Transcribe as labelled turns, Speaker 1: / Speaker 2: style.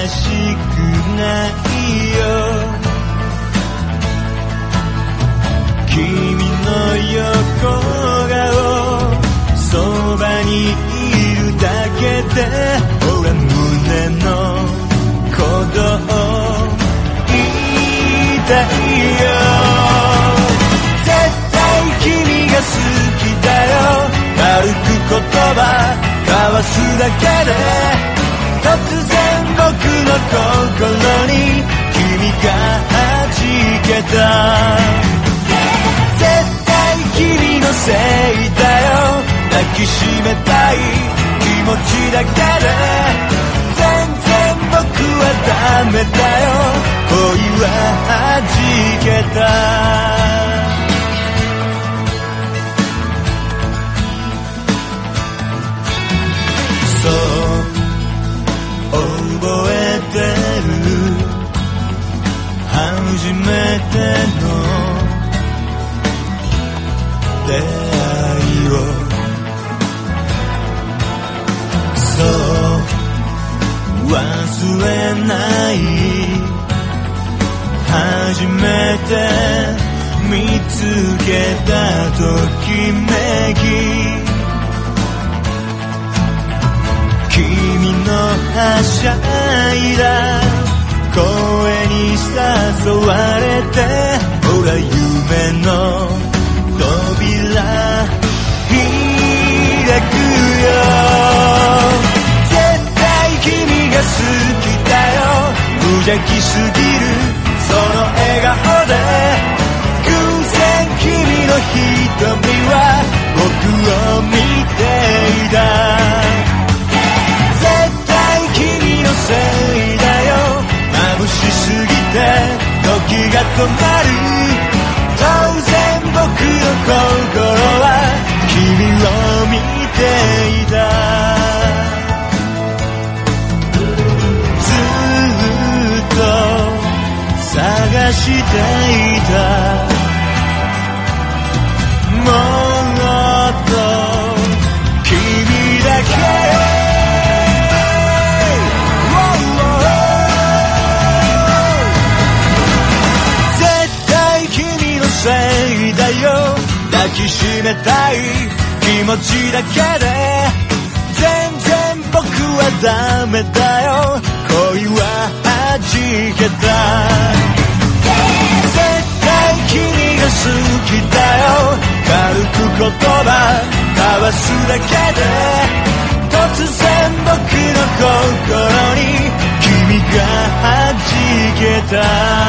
Speaker 1: しくないよ。君の横顔そばにいるだけで俺胸の鼓動痛いよ。絶対君が好きだよ。軽く言葉交わすだけで突然僕の心に君が弾けた。絶対君のせいだよ。抱きしめたい気持ちだけで全然僕はダメだよ。恋は弾けた。そう覚えてる。初めての出会いを。そう忘れない。初めて見つけたときめき。君のはしゃいだ声に誘われてほら夢の扉開くよ。絶対君が好きだよ。無邪気すぎるその笑顔で偶然君の瞳は僕を見ていた。絶対君のせいだよ。眩しすぎて時が止まる。当然僕の心は君を見ていた。ずっと探していた。もっと君だけせいだよ。抱きしめたい気持ちだけで全然僕はダメだよ。恋は弾けた。絶対君が好きだよ。軽く言葉交わすだけで突然僕の心に君が弾けた。